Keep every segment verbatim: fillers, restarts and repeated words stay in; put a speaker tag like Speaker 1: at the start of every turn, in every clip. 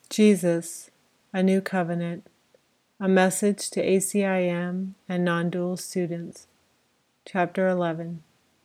Speaker 1: Jesus, a New Covenant, a message to A C I M and non-dual students. Chapter eleven.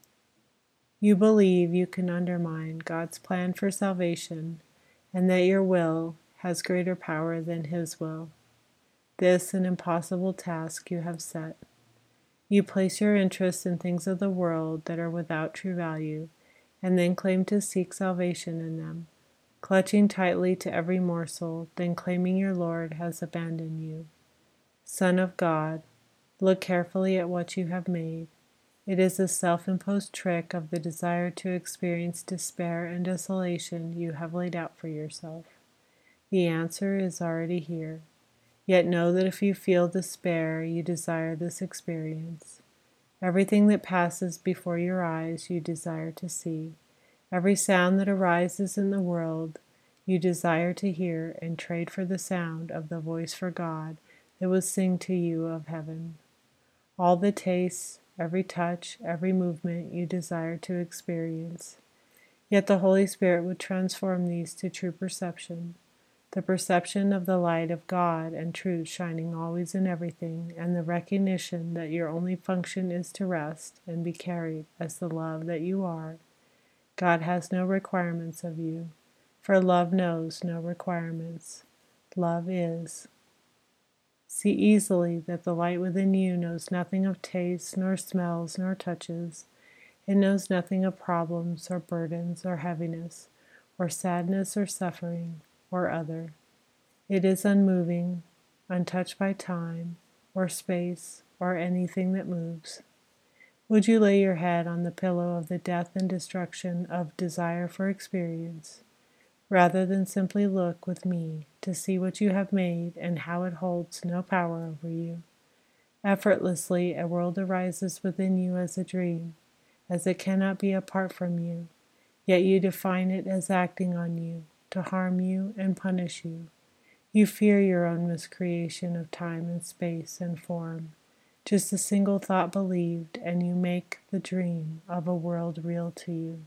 Speaker 1: You believe you can undermine God's plan for salvation and that your will has greater power than His will. This an impossible task you have set. You place your interests in things of the world that are without true value, and then claim to seek salvation in them, clutching tightly to every morsel, then claiming your Lord has abandoned you. Son of God, look carefully at what you have made. It is a self-imposed trick of the desire to experience despair and desolation you have laid out for yourself. The answer is already here. Yet know that if you feel despair, you desire this experience. Everything that passes before your eyes you desire to see. Every sound that arises in the world you desire to hear and trade for the sound of the voice for God that will sing to you of heaven. All the tastes, every touch, every movement you desire to experience. Yet the Holy Spirit would transform these to true perception, the perception of the light of God and truth shining always in everything, and the recognition that your only function is to rest and be carried as the love that you are. God has no requirements of you, for love knows no requirements. Love is. See easily that the light within you knows nothing of tastes, nor smells, nor touches. It knows nothing of problems, or burdens, or heaviness, or sadness, or suffering, or other. It is unmoving, untouched by time, or space, or anything that moves. Would you lay your head on the pillow of the death and destruction of desire for experience, rather than simply look with me to see what you have made and how it holds no power over you? Effortlessly, a world arises within you as a dream, as it cannot be apart from you, yet you define it as acting on you, to harm you and punish you. You fear your own miscreation of time and space and form, just a single thought believed, and you make the dream of a world real to you.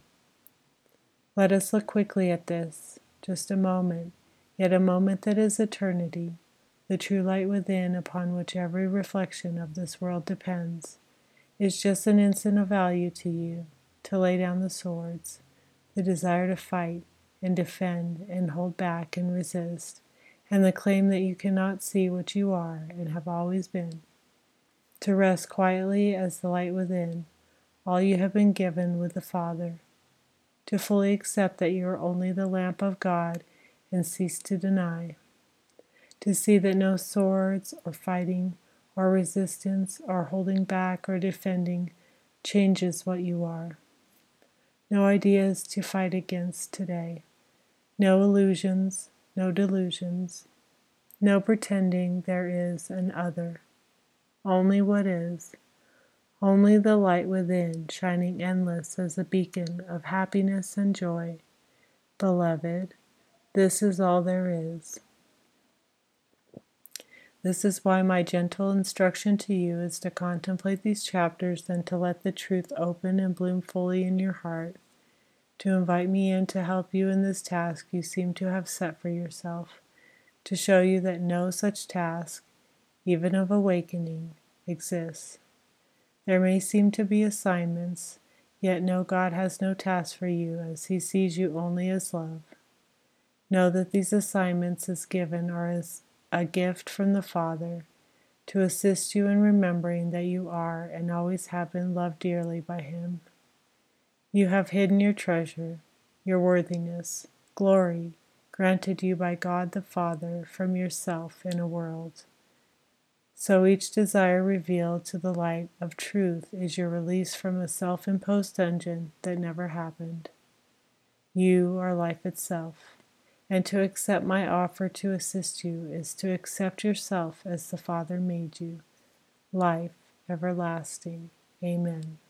Speaker 1: Let us look quickly at this, just a moment, yet a moment that is eternity, the true light within upon which every reflection of this world depends, is just an instant of value to you, to lay down the swords, the desire to fight and defend and hold back and resist, and the claim that you cannot see what you are and have always been, to rest quietly as the light within, all you have been given with the Father, to fully accept that you are only the lamp of God and cease to deny, to see that no swords or fighting or resistance or holding back or defending changes what you are. No ideas to fight against today, no illusions, no delusions, no pretending there is an other, only what is, only the light within shining endless as a beacon of happiness and joy. Beloved, this is all there is. This is why my gentle instruction to you is to contemplate these chapters and to let the truth open and bloom fully in your heart, to invite me in to help you in this task you seem to have set for yourself, to show you that no such task, even of awakening, exists. There may seem to be assignments, yet know God has no task for you, as He sees you only as love. Know that these assignments as given are as a gift from the Father, to assist you in remembering that you are and always have been loved dearly by Him. You have hidden your treasure, your worthiness, glory, granted you by God the Father from yourself in a world. So each desire revealed to the light of truth is your release from a self-imposed dungeon that never happened. You are life itself, and to accept my offer to assist you is to accept yourself as the Father made you, life everlasting. Amen.